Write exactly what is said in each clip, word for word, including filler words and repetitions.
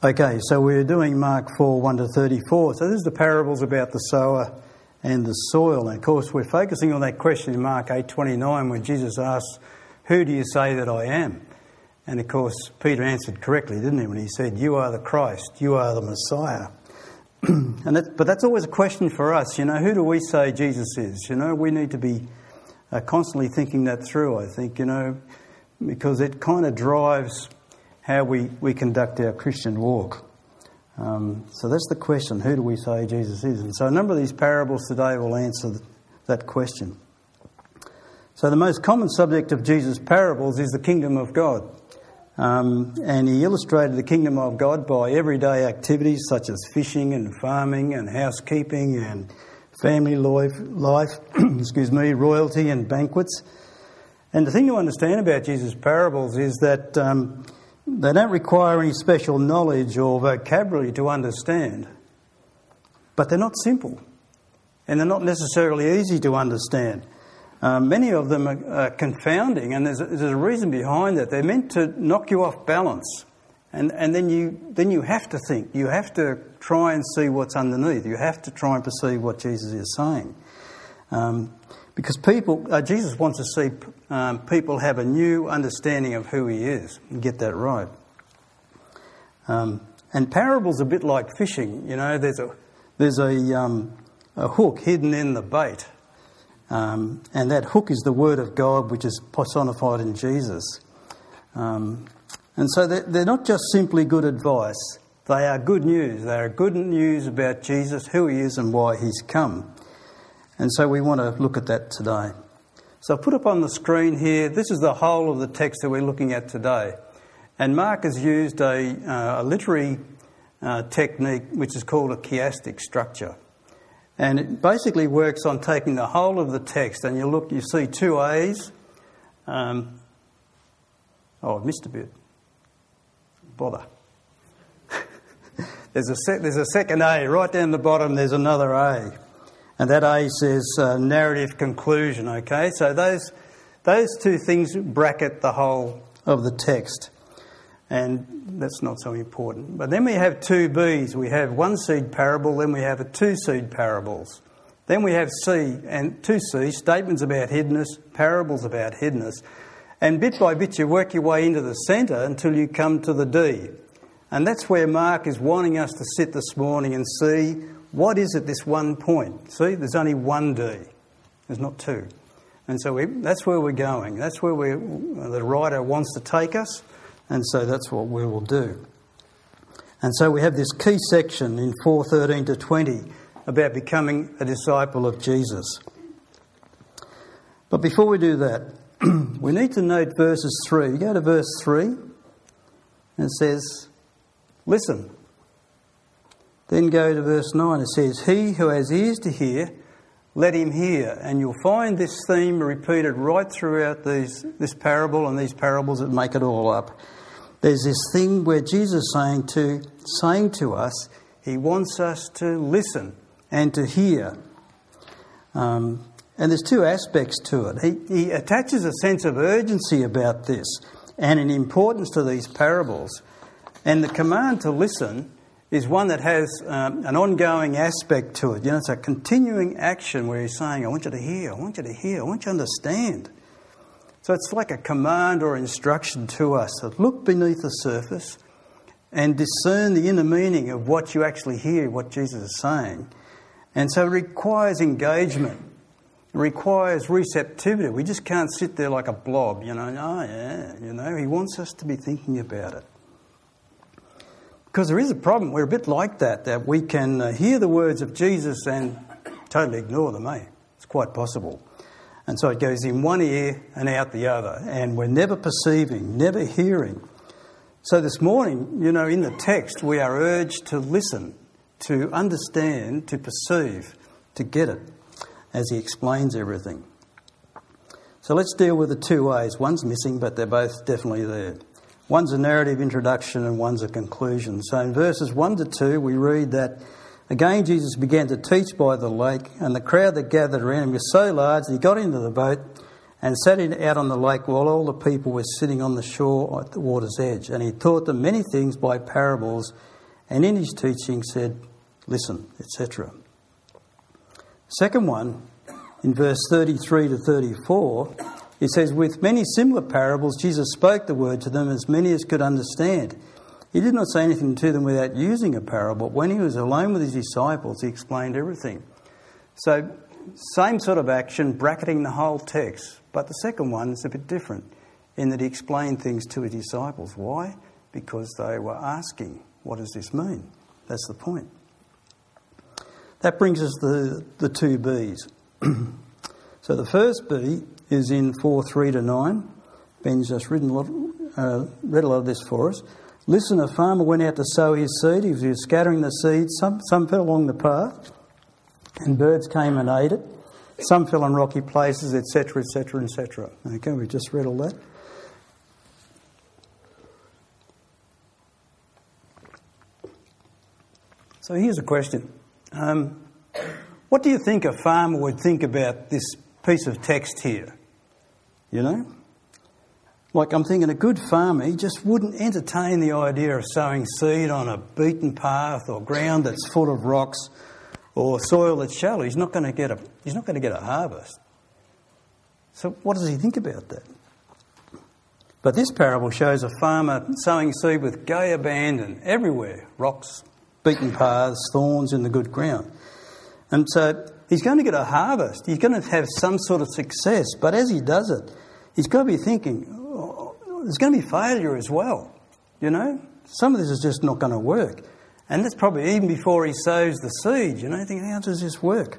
Okay, so we're doing Mark four, one to thirty-four. So this is the parables about the sower and the soil. And of course, we're focusing on that question in Mark eight twenty-nine when Jesus asks, "Who do you say that I am?" And of course, Peter answered correctly, didn't he, when he said, "You are the Christ, you are the Messiah." and that, But that's always a question for us, you know, who do we say Jesus is? You know, we need to be uh, constantly thinking that through, I think, you know, because it kind of drives how we, we conduct our Christian walk. Um, so that's the question, who do we say Jesus is? And so a number of these parables today will answer th- that question. So the most common subject of Jesus' parables is the kingdom of God. Um, and he illustrated the kingdom of God by everyday activities such as fishing and farming and housekeeping and family life, life excuse me, royalty and banquets. And the thing to understand about Jesus' parables is that um, they don't require any special knowledge or vocabulary to understand, but they're not simple, and they're not necessarily easy to understand. Um, many of them are, are confounding, and there's a, there's a reason behind that. They're meant to knock you off balance, and, and then you then you have to think. You have to try and see what's underneath. You have to try and perceive what Jesus is saying. Um, because people, uh, Jesus wants to see um, people have a new understanding of who he is and get that right. Um, and parables are a bit like fishing. You know, there's a there's a um, a hook hidden in the bait. Um, and that hook is the word of God, which is personified in Jesus. Um, and so they're, they're not just simply good advice. They are good news. They are good news about Jesus, who he is and why he's come. And so we want to look at that today. So I've put up on the screen here, this is the whole of the text that we're looking at today. And Mark has used a, uh, a literary uh, technique which is called a chiastic structure. And it basically works on taking the whole of the text, and you look, you see two A's. Um, oh, I've missed a bit. Bother. there's a sec, there's a second A right down the bottom. There's another A, and that A says uh, narrative conclusion. Okay, so those those two things bracket the whole of the text, and that's not so important. But then we have two B's. We have one seed parable, then we have a two seed parables. Then we have C and two C, statements about hiddenness, parables about hiddenness. And bit by bit you work your way into the centre until you come to the D. And that's where Mark is wanting us to sit this morning and see what is at this one point. See, there's only one D. There's not two. And so we, that's where we're going. That's where we, the writer wants to take us. And so that's what we will do. And so we have this key section in four thirteen to twenty about becoming a disciple of Jesus. But before we do that, we need to note verses three. You go to verse three, and it says, "Listen." Then go to verse nine. It says, "He who has ears to hear, let him hear." And you'll find this theme repeated right throughout these this parable and these parables that make it all up. There's this thing where Jesus is saying to, saying to us, he wants us to listen and to hear. Um, and there's two aspects to it. He, he attaches a sense of urgency about this and an importance to these parables. And the command to listen is one that has um, an ongoing aspect to it. You know, it's a continuing action where he's saying, I want you to hear, I want you to hear, I want you to understand. So it's like a command or instruction to us to look beneath the surface and discern the inner meaning of what you actually hear, what Jesus is saying. And so it requires engagement. It requires receptivity. We just can't sit there like a blob, you know, oh yeah, you know, he wants us to be thinking about it. Because there is a problem. We're a bit like that, that we can uh, hear the words of Jesus and totally ignore them, eh? It's quite possible. And so it goes in one ear and out the other. And we're never perceiving, never hearing. So this morning, you know, in the text, we are urged to listen, to understand, to perceive, to get it, as he explains everything. So let's deal with the two A's. One's missing, but they're both definitely there. One's a narrative introduction and one's a conclusion. So in verses one to two, we read that, "Again Jesus began to teach by the lake, and the crowd that gathered around him was so large that he got into the boat and sat out on the lake while all the people were sitting on the shore at the water's edge. And he taught them many things by parables, and in his teaching said, listen, et cetera. Second one, in verse thirty-three to thirty-four, it says, with many similar parables, Jesus spoke the word to them, as many as could understand. He did not say anything to them without using a parable. When he was alone with his disciples, he explained everything. So, same sort of action, bracketing the whole text. But the second one is a bit different in that he explained things to his disciples. Why? Because they were asking, what does this mean? That's the point. That brings us to the two B's. So the first B is in four, three to nine. Ben's just written a lot, uh, read a lot of this for us. Listen, a farmer went out to sow his seed. He was scattering the seed. Some, some fell along the path and birds came and ate it. Some fell on rocky places, et cetera, et cetera, et cetera. Okay, we just read all that. So here's a question. Um, what do you think a farmer would think about this piece of text here? You know? Like, I'm thinking a good farmer, he just wouldn't entertain the idea of sowing seed on a beaten path or ground that's full of rocks or soil that's shallow. He's not going to get a he's not going to get a harvest. So what does he think about that? But this parable shows a farmer sowing seed with gay abandon everywhere. Rocks, beaten paths, thorns in the good ground. And so he's going to get a harvest. He's going to have some sort of success. But as he does it, he's got to be thinking, oh, there's going to be failure as well. You know, some of this is just not going to work. And that's probably even before he sows the seed. You know, thinking, how does this work?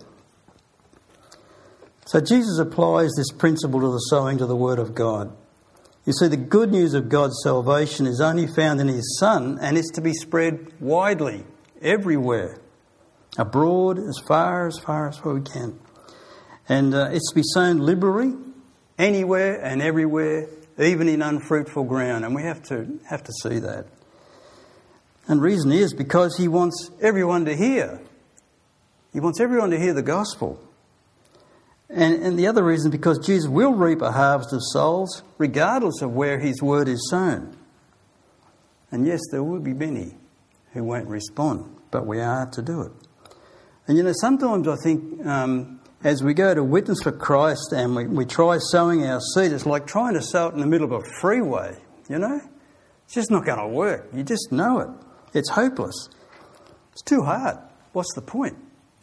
So Jesus applies this principle to the sowing to the Word of God. You see, the good news of God's salvation is only found in His Son, and it's to be spread widely, everywhere, abroad, as far, as far as we can. And uh, it's to be sown liberally, anywhere and everywhere, even in unfruitful ground. And we have to have to see that. And the reason is because He wants everyone to hear. He wants everyone to hear the gospel. And, and the other reason is because Jesus will reap a harvest of souls regardless of where His word is sown. And yes, there will be many who won't respond, but we are to do it. And you know, sometimes I think um, as we go to witness for Christ and we, we try sowing our seed, it's like trying to sow it in the middle of a freeway, you know? It's just not going to work. You just know it. It's hopeless. It's too hard. What's the point?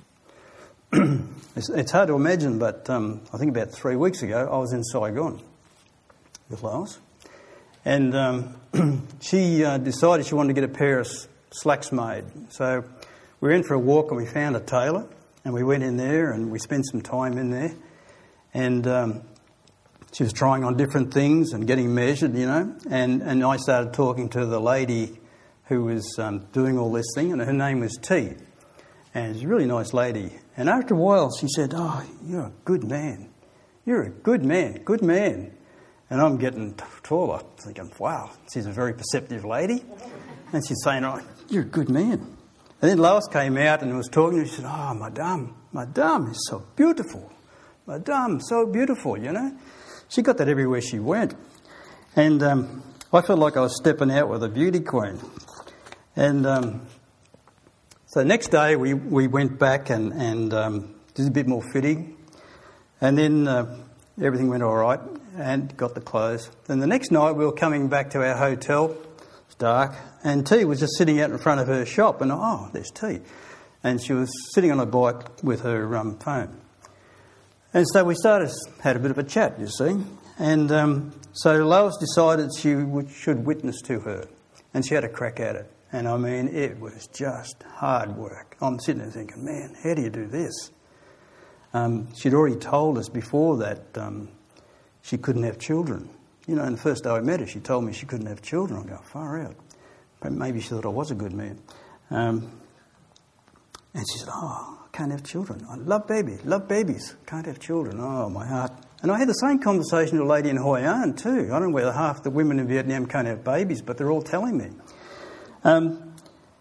it's, it's hard to imagine, but um, I think about three weeks ago I was in Saigon with Lois, and um, she uh, decided she wanted to get a pair of slacks made. So we were in for a walk and we found a tailor, and we went in there and we spent some time in there, and um, she was trying on different things and getting measured, you know, and, and I started talking to the lady who was um, doing all this thing, and her name was T. And she's a really nice lady. And after a while she said, oh, you're a good man. You're a good man, good man. And I'm getting t- taller, thinking, wow, she's a very perceptive lady. And she's saying, oh, you're a good man. And then Lois came out and was talking to her. She said, oh, Madame, Madame is so beautiful. Madame, so beautiful, you know. She got that everywhere she went. And um, I felt like I was stepping out with a beauty queen. And um, so next day we, we went back and, and um, did a bit more fitting. And then uh, everything went all right and got the clothes. Then the next night we were coming back to our hotel. It's dark. And T was just sitting out in front of her shop. And, oh, there's T. And she was sitting on a bike with her um, phone. And so we started, had a bit of a chat, you see. And um, so Lois decided she would, should witness to her. And she had a crack at it. And I mean, it was just hard work. I'm sitting there thinking, man, how do you do this? Um, she'd already told us before that um, she couldn't have children. You know, and the first day I met her, she told me she couldn't have children. I go, far out. But maybe she thought I was a good man. Um, and she said, oh, I can't have children. I love babies, love babies. Can't have children. Oh, my heart. And I had the same conversation with a lady in Hoi An too. I don't know whether half the women in Vietnam can't have babies, but they're all telling me. Um,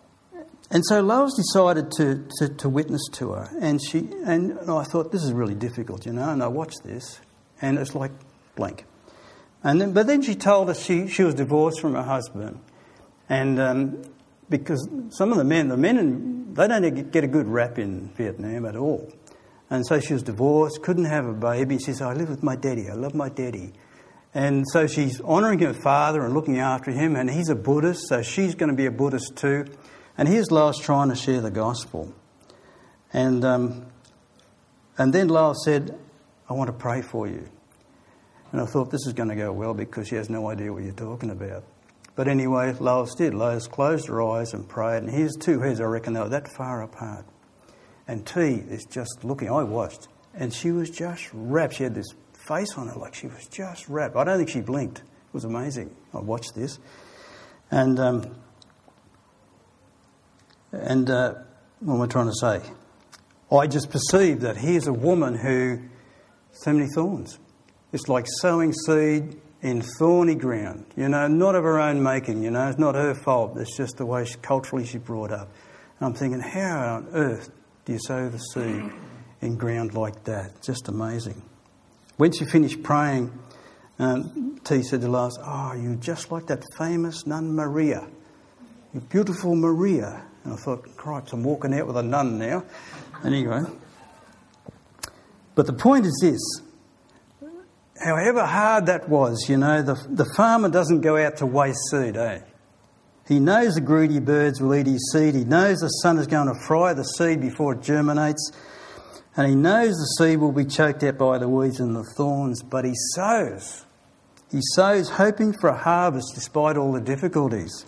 and so Lois decided to, to, to witness to her, and she and I thought, this is really difficult, you know, and I watched this, and it's like blank. And then, but then she told us she, she was divorced from her husband. And um, because some of the men, the men, in, they don't get a good rap in Vietnam at all. And so she was divorced, couldn't have a baby. She said, I live with my daddy, I love my daddy. And so she's honouring her father and looking after him, and he's a Buddhist, so she's going to be a Buddhist too. And here's Lois trying to share the gospel. And um, and then Lois said, I want to pray for you. And I thought, this is going to go well because she has no idea what you're talking about. But anyway, Lois did. Lois closed her eyes and prayed, and here's two heads, I reckon they were that far apart. And T is just looking, I watched, and she was just rapt. She had this face on her like she was just rapt. I don't think she blinked. It was amazing. I watched this. And, um, and uh, what am I trying to say? I just perceived that here's a woman who, so many thorns. It's like sowing seed in thorny ground, you know, not of her own making, you know, it's not her fault. It's just the way she, culturally she's brought up. And I'm thinking, how on earth do you sow the seed in ground like that? Just amazing. When she finished praying, um, T said to Lois, oh, you're just like that famous nun Maria. You're beautiful Maria. And I thought, cripes, I'm walking out with a nun now. Anyway. But the point is this. However hard that was, you know, the, the farmer doesn't go out to waste seed, eh? He knows the greedy birds will eat his seed. He knows the sun is going to fry the seed before it germinates. And he knows the seed will be choked out by the weeds and the thorns. But he sows. He sows hoping for a harvest despite all the difficulties.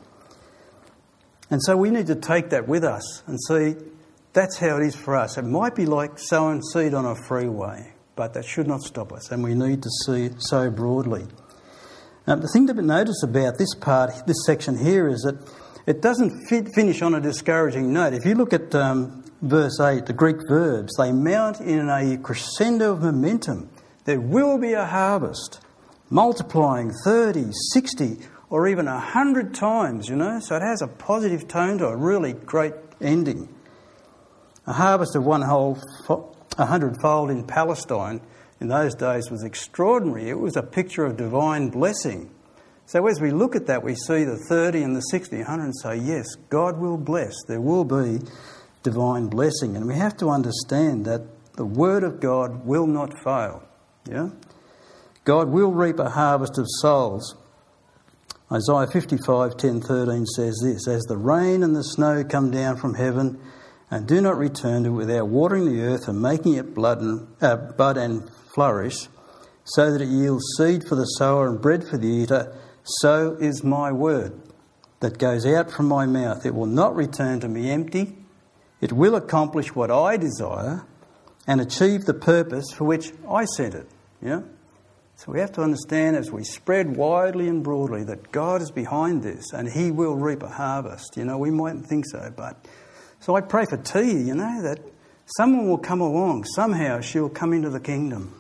And so we need to take that with us and see that's how it is for us. It might be like sowing seed on a freeway, but that should not stop us. And we need to see so broadly. Um, the thing to notice about this part, this section here, is that it doesn't fit, finish on a discouraging note. If you look at um, verse eight, the Greek verbs, they mount in a crescendo of momentum. There will be a harvest, multiplying thirty, sixty, or even one hundred times, you know. So it has a positive tone to a really great ending. A harvest of one whole, a hundredfold in Palestine in those days was extraordinary. It was a picture of divine blessing. So as we look at that, we see the thirty and the sixty, one hundred, and say, yes, God will bless. There will be divine blessing. And we have to understand that the word of God will not fail. Yeah? God will reap a harvest of souls. Isaiah fifty-five, ten, thirteen says this, as the rain and the snow come down from heaven and do not return to it without watering the earth and making it blood and, uh, bud and flourish, so that it yields seed for the sower and bread for the eater, so is my word that goes out from my mouth. It will not return to me empty. It will accomplish what I desire and achieve the purpose for which I sent it. Yeah? So we have to understand as we spread widely and broadly that God is behind this and he will reap a harvest. You know, we mightn't think so, but... So I pray for T, you know, that someone will come along. Somehow she'll come into the kingdom.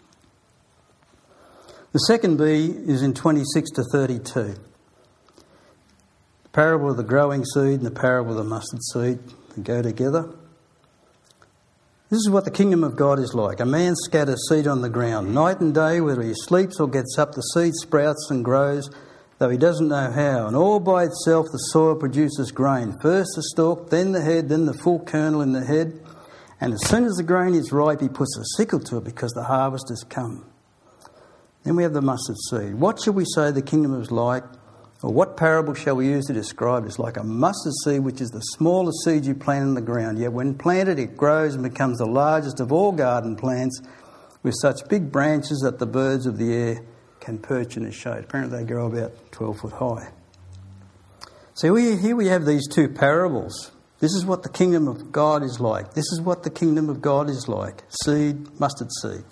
The second B is in twenty-six to thirty-two. The parable of the growing seed and the parable of the mustard seed go together. This is what the kingdom of God is like. A man scatters seed on the ground. Night and day, whether he sleeps or gets up, the seed sprouts and grows, though he doesn't know how. And all by itself the soil produces grain. First the stalk, then the head, then the full kernel in the head. And as soon as the grain is ripe, he puts a sickle to it because the harvest has come. Then we have the mustard seed. What shall we say the kingdom is like? Or what parable shall we use to describe it? It's like a mustard seed, which is the smallest seed you plant in the ground. Yet when planted, it grows and becomes the largest of all garden plants, with such big branches that the birds of the air can perch in its shade. Apparently they grow about twelve foot high. So we, here we have these two parables. This is what the kingdom of God is like. This is what the kingdom of God is like. Seed, mustard seed.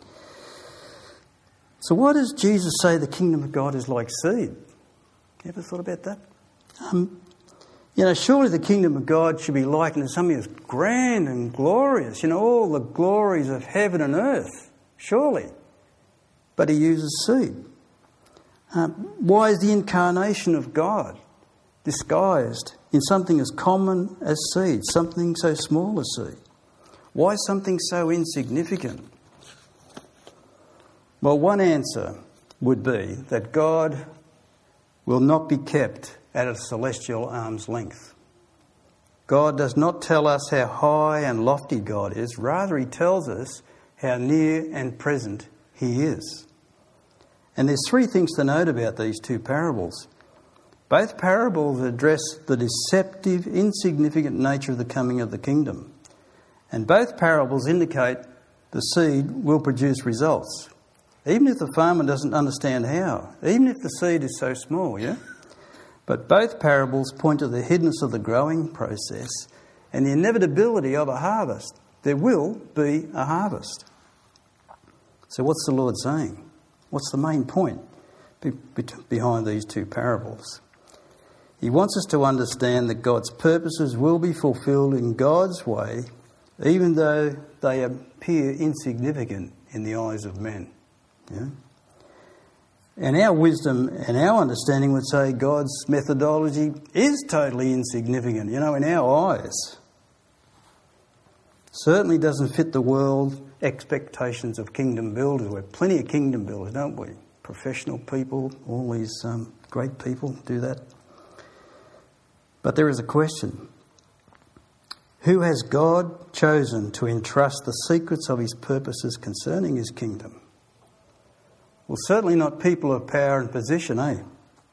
So why does Jesus say the kingdom of God is like seed? You ever thought about that? Um, you know, surely the kingdom of God should be likened to something that's grand and glorious. You know, all the glories of heaven and earth. Surely. But he uses seed. Um, why is the incarnation of God disguised in something as common as seed, something so small as seed? Why something so insignificant? Well, one answer would be that God will not be kept at a celestial arm's length. God does not tell us how high and lofty God is. Rather, he tells us how near and present he is. And there's three things to note about these two parables. Both parables address the deceptive, insignificant nature of the coming of the kingdom. And both parables indicate the seed will produce results, even if the farmer doesn't understand how, even if the seed is so small, yeah? But both parables point to the hiddenness of the growing process and the inevitability of a harvest. There will be a harvest. So what's the Lord saying? What's the main point be- be- behind these two parables? He wants us to understand that God's purposes will be fulfilled in God's way, even though they appear insignificant in the eyes of men. Yeah? And our wisdom and our understanding would say God's methodology is totally insignificant, you know, in our eyes. Certainly doesn't fit the world expectations of kingdom builders. We're plenty of kingdom builders, don't we? Professional people, all these um, great people do that. But there is a question. Who has God chosen to entrust the secrets of his purposes concerning his kingdom? Well, certainly not people of power and position, eh?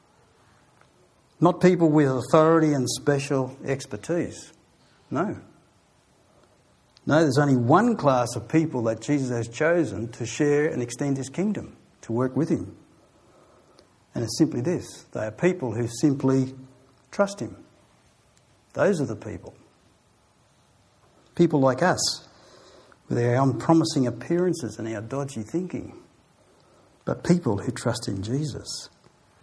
Not people with authority and special expertise. No. No, there's only one class of people that Jesus has chosen to share and extend his kingdom, to work with him. And it's simply this. They are people who simply trust him. Those are the people. People like us, with our unpromising appearances and our dodgy thinking. But people who trust in Jesus.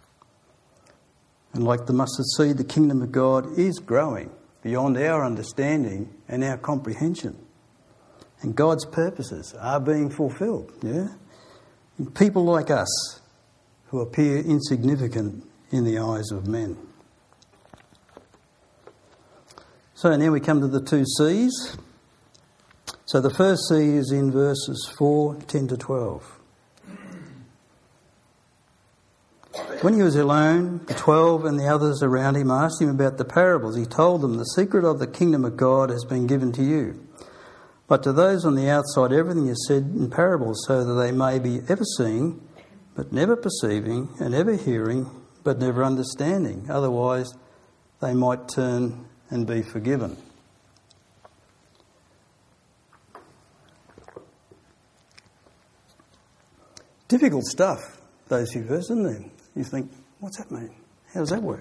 And like the mustard seed, the kingdom of God is growing beyond our understanding and our comprehension. And God's purposes are being fulfilled, yeah? And people like us who appear insignificant in the eyes of men. So now we come to the two C's. So the first C is in verses four, ten to twelve. When he was alone, the twelve and the others around him asked him about the parables. He told them, the secret of the kingdom of God has been given to you. But to those on the outside, everything is said in parables, so that they may be ever seeing, but never perceiving, and ever hearing, but never understanding. Otherwise, they might turn and be forgiven. Difficult stuff, those few verses, isn't there? You think, what's that mean? How does that work?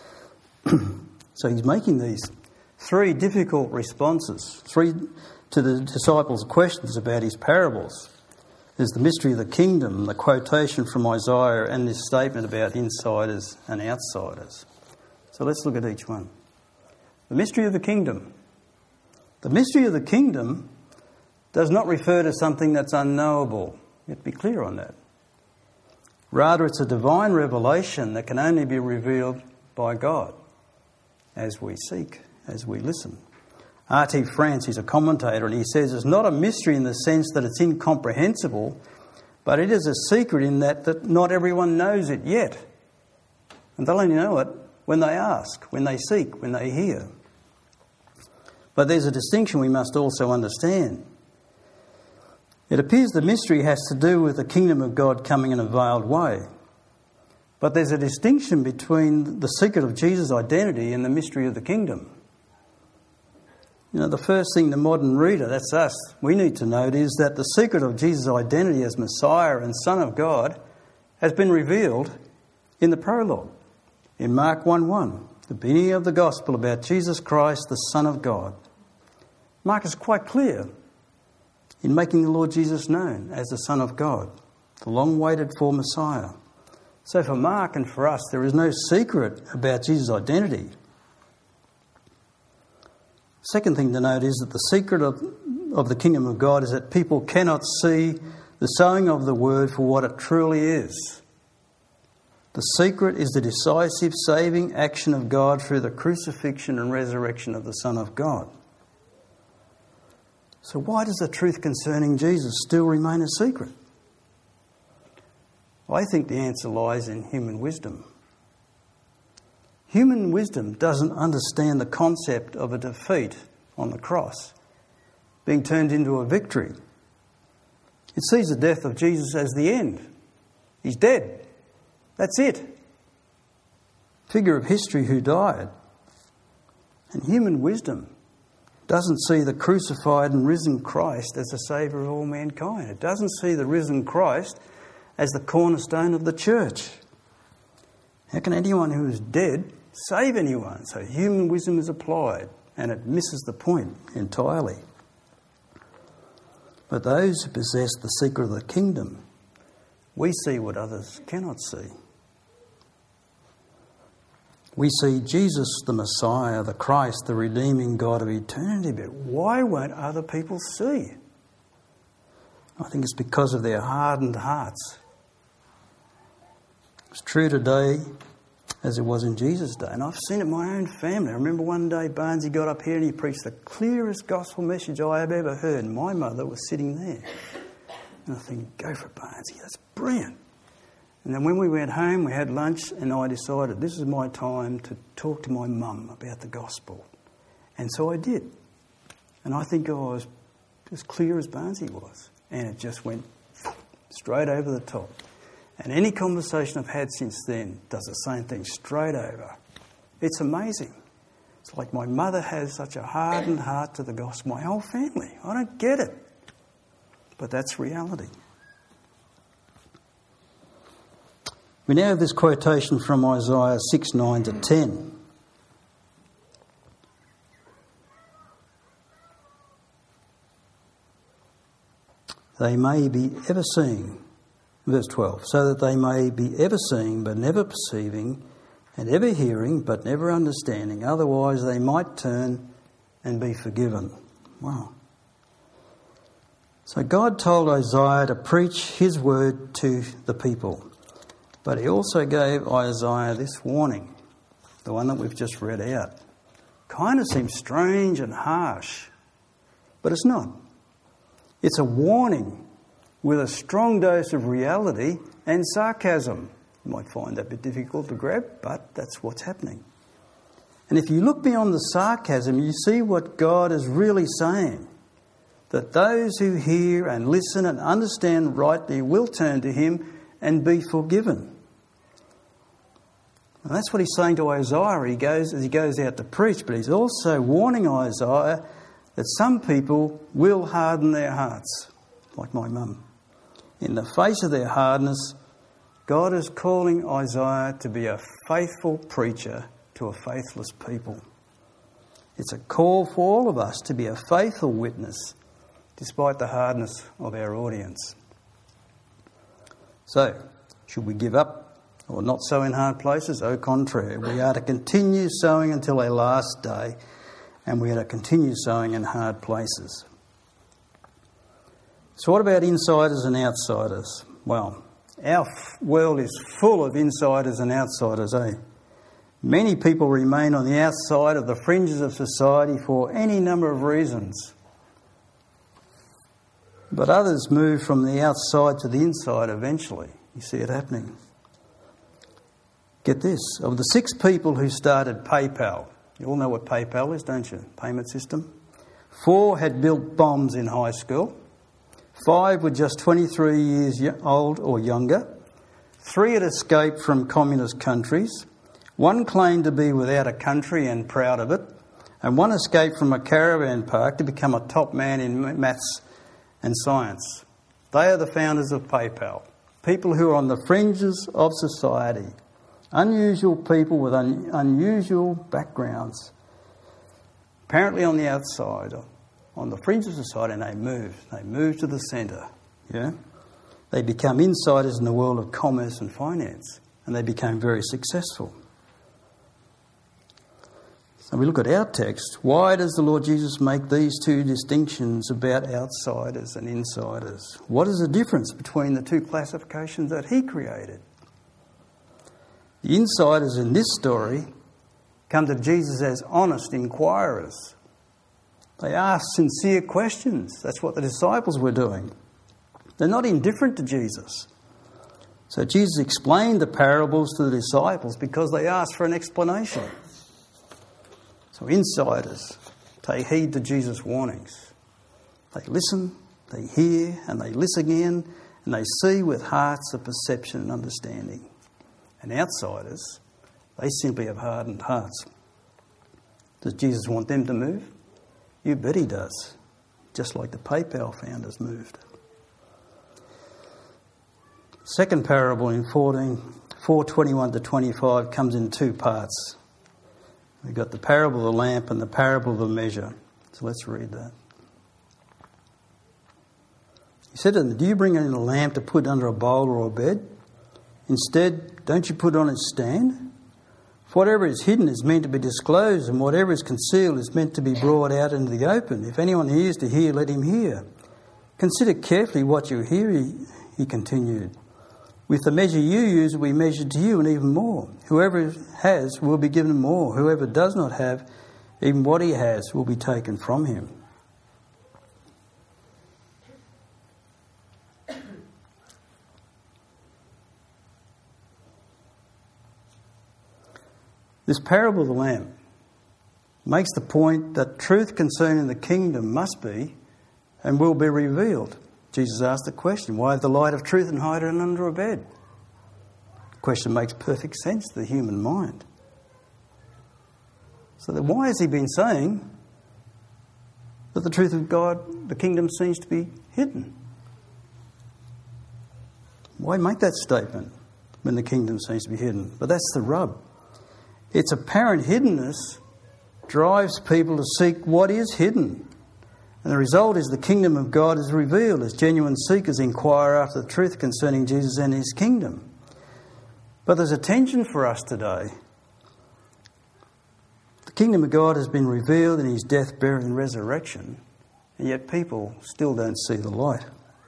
So he's making these three difficult responses, three to the disciples' questions about his parables. There's the mystery of the kingdom, the quotation from Isaiah, and this statement about insiders and outsiders. So let's look at each one. The mystery of the kingdom. The mystery of the kingdom does not refer to something that's unknowable. You have to be clear on that. Rather, it's a divine revelation that can only be revealed by God as we seek, as we listen. R T France is a commentator, and he says it's not a mystery in the sense that it's incomprehensible, but it is a secret in that, that not everyone knows it yet. And they'll only know it when they ask, when they seek, when they hear. But there's a distinction we must also understand. It appears the mystery has to do with the kingdom of God coming in a veiled way. But there's a distinction between the secret of Jesus' identity and the mystery of the kingdom. You know, the first thing the modern reader, that's us, we need to note is that the secret of Jesus' identity as Messiah and Son of God has been revealed in the prologue, in Mark one one, the beginning of the gospel about Jesus Christ, the Son of God. Mark is quite clear in making the Lord Jesus known as the Son of God, the long-waited for Messiah. So for Mark and for us, there is no secret about Jesus' identity. Second thing to note is that the secret of, of the kingdom of God is that people cannot see the sowing of the word for what it truly is. The secret is the decisive saving action of God through the crucifixion and resurrection of the Son of God. So why does the truth concerning Jesus still remain a secret? I think the answer lies in human wisdom. Human wisdom doesn't understand the concept of a defeat on the cross being turned into a victory. It sees the death of Jesus as the end. He's dead. That's it. Figure of history who died. And human wisdom doesn't see the crucified and risen Christ as the saviour of all mankind. It doesn't see the risen Christ as the cornerstone of the church. How can anyone who is dead save anyone? So human wisdom is applied and it misses the point entirely. But those who possess the secret of the kingdom, we see what others cannot see. We see Jesus, the Messiah, the Christ, the redeeming God of eternity. But why won't other people see? I think it's because of their hardened hearts. It's true today as it was in Jesus' day. And I've seen it in my own family. I remember one day Barnesy got up here and he preached the clearest gospel message I have ever heard. And my mother was sitting there. And I think, go for it, Barnesy. That's brilliant. And then when we went home, we had lunch and I decided this is my time to talk to my mum about the gospel. And so I did. And I think I was as clear as Barnesy was. And it just went straight over the top. And any conversation I've had since then does the same thing, straight over. It's amazing. It's like my mother has such a hardened heart to the gospel, my whole family. I don't get it. But that's reality. We now have this quotation from Isaiah six, nine to ten. They may be ever seeing, verse twelve, so that they may be ever seeing but never perceiving, and ever hearing but never understanding, otherwise they might turn and be forgiven. Wow. So God told Isaiah to preach his word to the people. But he also gave Isaiah this warning, the one that we've just read out. Kind of seems strange and harsh, but it's not. It's a warning with a strong dose of reality and sarcasm. You might find that a bit difficult to grab, but that's what's happening. And if you look beyond the sarcasm, you see what God is really saying. That those who hear and listen and understand rightly will turn to him and be forgiven. And that's what he's saying to Isaiah. He goes as he goes out to preach, but he's also warning Isaiah that some people will harden their hearts, like my mum. In the face of their hardness, God is calling Isaiah to be a faithful preacher to a faithless people. It's a call for all of us to be a faithful witness, despite the hardness of our audience. So, should we give up or not sow in hard places? Au contraire, we are to continue sowing until our last day, and we are to continue sowing in hard places. So what about insiders and outsiders? Well, our world is full of insiders and outsiders, eh? Many people remain on the outside of the fringes of society for any number of reasons. But others move from the outside to the inside eventually. You see it happening. Get this. Of the six people who started PayPal, you all know what PayPal is, don't you? Payment system. Four had built bombs in high school. Five were just twenty-three years old or younger. Three had escaped from communist countries. One claimed to be without a country and proud of it. And one escaped from a caravan park to become a top man in maths and science. They are the founders of PayPal. People who are on the fringes of society. Unusual people with un- unusual backgrounds. Apparently on the outside, on the fringe of society, and they move. They move to the centre. Yeah? They become insiders in the world of commerce and finance. And they became very successful. So we look at our text. Why does the Lord Jesus make these two distinctions about outsiders and insiders? What is the difference between the two classifications that he created? The insiders in this story come to Jesus as honest inquirers. They ask sincere questions. That's what the disciples were doing. They're not indifferent to Jesus. So Jesus explained the parables to the disciples because they asked for an explanation. So insiders take heed to Jesus' warnings. They listen, they hear, and they listen again, and they see with hearts of perception and understanding. And outsiders, they simply have hardened hearts. Does Jesus want them to move? You bet he does. Just like the PayPal founders moved. Second parable in fourteen, four twenty-one to twenty-five comes in two parts. We've got the parable of the lamp and the parable of the measure. So let's read that. He said to them, do you bring in a lamp to put under a bowl or a bed? Instead, don't you put it on its stand? For whatever is hidden is meant to be disclosed, and whatever is concealed is meant to be brought out into the open. If anyone hears to hear, let him hear. Consider carefully what you hear, he, he continued. With the measure you use, it will be measured to you, and even more. Whoever has will be given more. Whoever does not have, even what he has will be taken from him. This parable of the lamp makes the point that truth concerning the kingdom must be and will be revealed. Jesus asked the question, why have the light of truth and hide it under a bed? The question makes perfect sense to the human mind. So then why has he been saying that the truth of God, the kingdom, seems to be hidden? Why make that statement when the kingdom seems to be hidden? But that's the rub. Its apparent hiddenness drives people to seek what is hidden. And the result is the kingdom of God is revealed as genuine seekers inquire after the truth concerning Jesus and his kingdom. But there's a tension for us today. The kingdom of God has been revealed in his death, burial and resurrection, and yet people still don't see the light.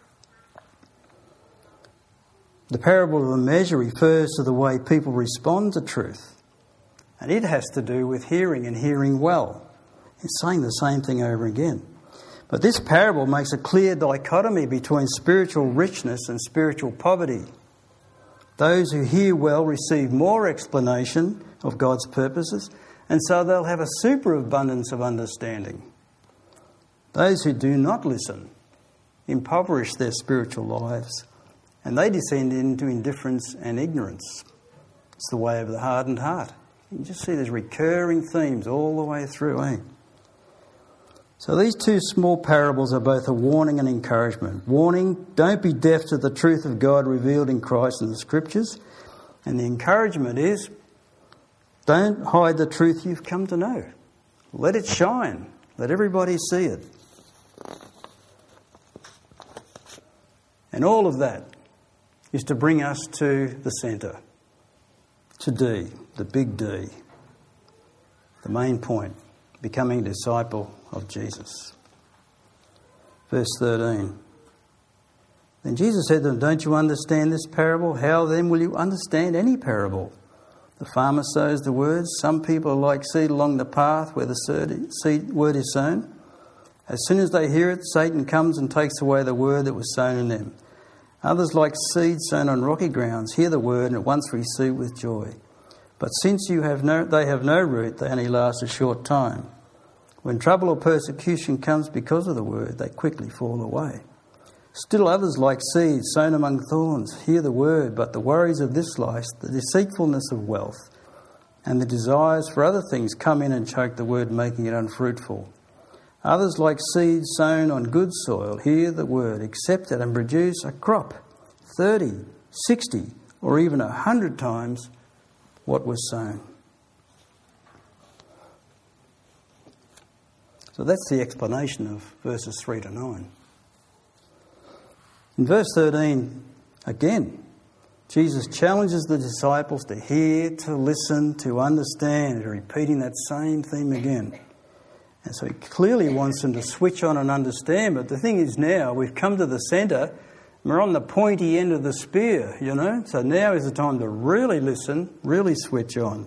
The parable of the measure refers to the way people respond to truth. And it has to do with hearing and hearing well. It's saying the same thing over again. But this parable makes a clear dichotomy between spiritual richness and spiritual poverty. Those who hear well receive more explanation of God's purposes, and so they'll have a superabundance of understanding. Those who do not listen impoverish their spiritual lives, and they descend into indifference and ignorance. It's the way of the hardened heart. You can just see there's recurring themes all the way through, eh? So these two small parables are both a warning and encouragement. Warning, don't be deaf to the truth of God revealed in Christ in the Scriptures. And the encouragement is, don't hide the truth you've come to know. Let it shine. Let everybody see it. And all of that is to bring us to the centre, to D, the big D, the main point, becoming a disciple of Jesus. Verse thirteen. Then Jesus said to them, don't you understand this parable? How then will you understand any parable? The farmer sows the word. Some people are like seed along the path where the seed word is sown. As soon as they hear it, Satan comes and takes away the word that was sown in them. Others, like seed sown on rocky grounds, hear the word and at once receive with joy. But since you have no, they have no root, they only last a short time. When trouble or persecution comes because of the word, they quickly fall away. Still others, like seeds sown among thorns, hear the word, but the worries of this life, the deceitfulness of wealth, and the desires for other things come in and choke the word, making it unfruitful. Others, like seeds sown on good soil, hear the word, accept it and produce a crop, thirty, sixty, or even a hundred times what was sown. So that's the explanation of verses three to nine. In verse thirteen, again, Jesus challenges the disciples to hear, to listen, to understand, repeating that same theme again. And so he clearly wants them to switch on and understand. But the thing is now, we've come to the centre, we're on the pointy end of the spear, you know. So now is the time to really listen, really switch on.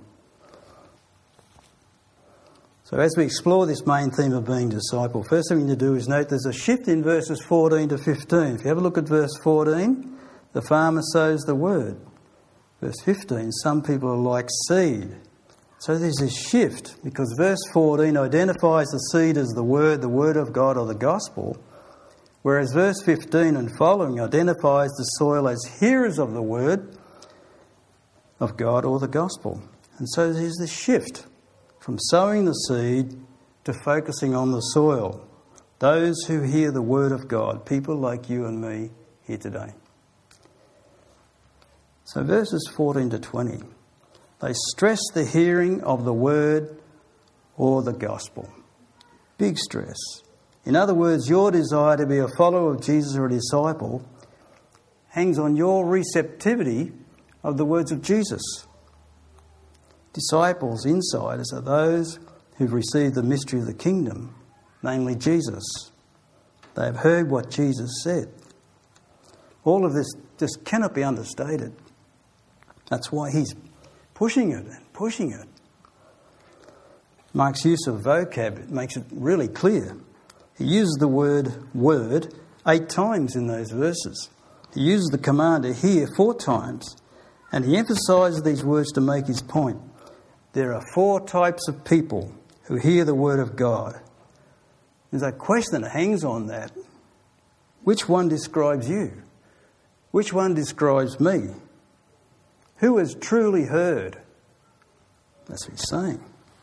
So as we explore this main theme of being a disciple, first thing we need to do is note there's a shift in verses fourteen to fifteen. If you have a look at verse fourteen, the farmer sows the word. Verse fifteen, some people are like seed. So there's this shift, because verse fourteen identifies the seed as the word, the word of God or the gospel, whereas verse fifteen and following identifies the soil as hearers of the word of God or the gospel. And so there's this shift from sowing the seed to focusing on the soil. Those who hear the word of God, people like you and me here today. So verses fourteen to twenty, they stress the hearing of the word or the gospel. Big stress. In other words, your desire to be a follower of Jesus or a disciple hangs on your receptivity of the words of Jesus. Disciples, insiders, are those who've received the mystery of the kingdom, namely Jesus. They have heard what Jesus said. All of this just cannot be understated. That's why he's pushing it and pushing it. Mark's use of vocab makes it really clear. He uses the word word eight times in those verses. He uses the command to hear four times, and he emphasises these words to make his point. There are four types of people who hear the word of God. There's a question that hangs on that. Which one describes you? Which one describes me? Who has truly heard? That's what he's saying.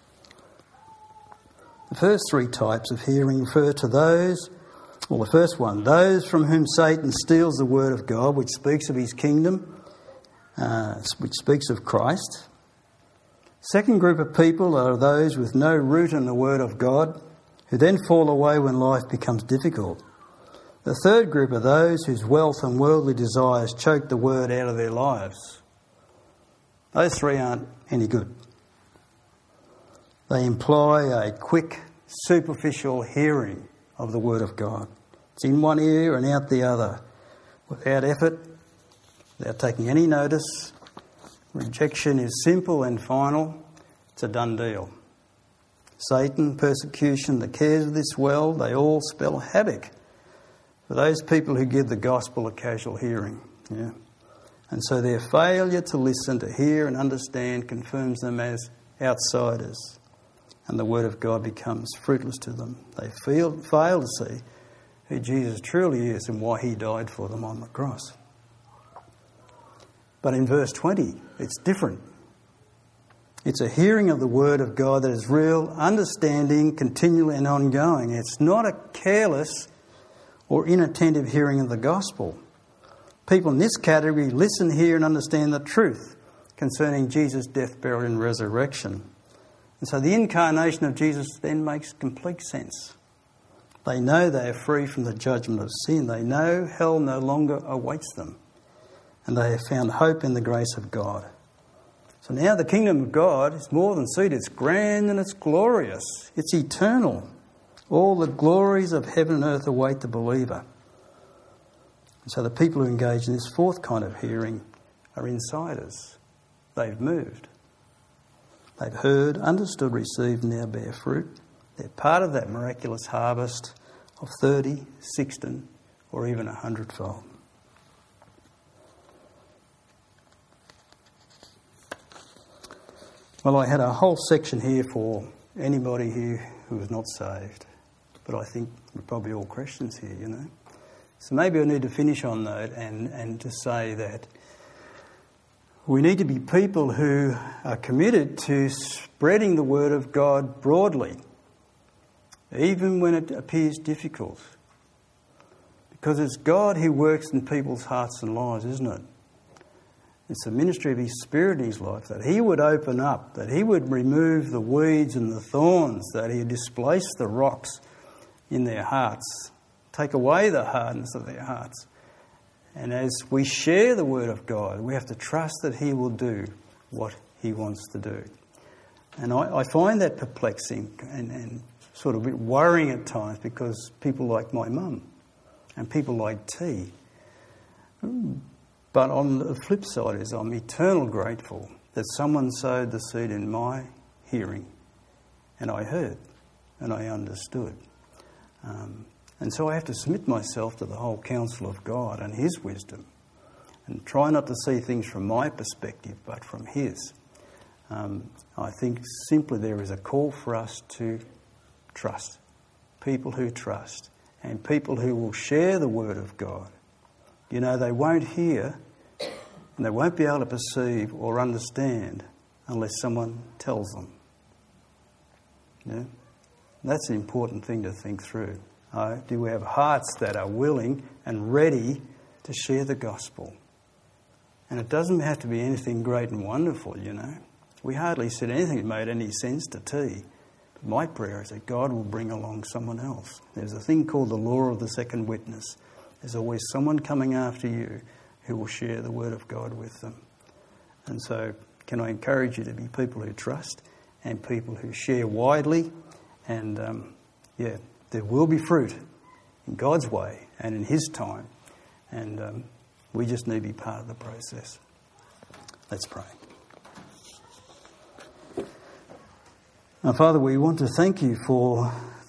The first three types of hearing refer to those, well, the first one, those from whom Satan steals the word of God, which speaks of his kingdom, uh, which speaks of Christ. Second group of people are those with no root in the word of God, who then fall away when life becomes difficult. The third group are those whose wealth and worldly desires choke the word out of their lives. Those three aren't any good. They imply a quick, superficial hearing of the word of God. It's in one ear and out the other, without effort, without taking any notice. Rejection is simple and final. It's a done deal. Satan, persecution, the cares of this world, they all spell havoc for those people who give the gospel a casual hearing. Yeah. And so their failure to listen, to hear and understand confirms them as outsiders. And the word of God becomes fruitless to them. They feel, fail to see who Jesus truly is and why he died for them on the cross. But in verse twenty, it's different. It's a hearing of the word of God that is real, understanding, continual and ongoing. It's not a careless or inattentive hearing of the gospel. People in this category listen, hear and understand the truth concerning Jesus' death, burial and resurrection. And so the incarnation of Jesus then makes complete sense. They know they are free from the judgment of sin. They know hell no longer awaits them. And they have found hope in the grace of God. So now the kingdom of God is more than sweet. It's grand and it's glorious. It's eternal. All the glories of heaven and earth await the believer. And so the people who engage in this fourth kind of hearing are insiders. They've moved. They've heard, understood, received, and now bear fruit. They're part of that miraculous harvest of thirty, sixty, or even a hundredfold. Well, I had a whole section here for anybody here who is not saved. But I think we're probably all Christians here, you know. So maybe I need to finish on that and, and to say that we need to be people who are committed to spreading the word of God broadly, even when it appears difficult. Because it's God who works in people's hearts and lives, isn't it? It's the ministry of his Spirit in his life, that he would open up, that he would remove the weeds and the thorns, that he would displace the rocks in their hearts, take away the hardness of their hearts. And as we share the word of God, we have to trust that he will do what he wants to do. And I, I find that perplexing and, and sort of a bit worrying at times, because people like my mum and people like T. But on the flip side is I'm eternal grateful that someone sowed the seed in my hearing and I heard and I understood. Um, and so I have to submit myself to the whole counsel of God and his wisdom. and try not to see things from my perspective, but from his. Um, I think simply there is a call for us to trust. People who trust and people who will share the word of God. You know, they won't hear and they won't be able to perceive or understand unless someone tells them. Yeah? That's the important thing to think through. Uh, do we have hearts that are willing and ready to share the gospel? And it doesn't have to be anything great and wonderful, you know. We hardly said anything that made any sense to T. But my prayer is that God will bring along someone else. There's a thing called the law of the second witness. There's always someone coming after you who will share the word of God with them. And so can I encourage you to be people who trust and people who share widely. And, um, yeah, there will be fruit in God's way and in his time. And um, we just need to be part of the process. Let's pray. Now, Father, we want to thank you for